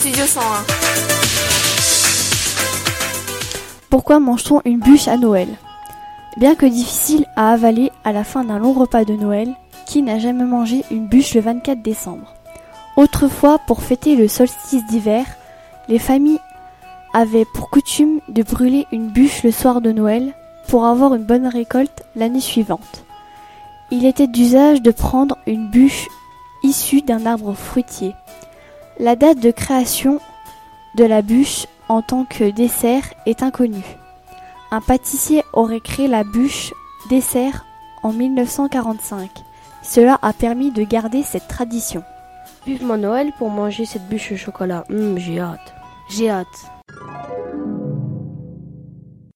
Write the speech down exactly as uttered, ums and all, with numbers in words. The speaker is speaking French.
Studio cent un. Pourquoi mange-t-on une bûche à Noël ? Bien que difficile à avaler à la fin d'un long repas de Noël, qui n'a jamais mangé une bûche le vingt-quatre décembre ? Autrefois, pour fêter le solstice d'hiver, les familles avaient pour coutume de brûler une bûche le soir de Noël pour avoir une bonne récolte l'année suivante. Il était d'usage de prendre une bûche issue d'un arbre fruitier. La date de création de la bûche en tant que dessert est inconnue. Un pâtissier aurait créé la bûche dessert en mille neuf cent quarante-cinq. Cela a permis de garder cette tradition. Vivement Noël pour manger cette bûche au chocolat. Hum, j'ai hâte. J'ai hâte.